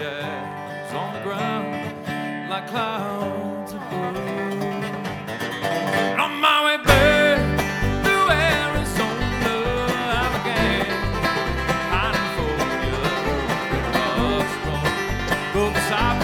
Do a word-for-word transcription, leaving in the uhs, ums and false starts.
shadows on the ground like clouds of blue. And on my way back through Arizona, I began hiding for you in a box room. Go beside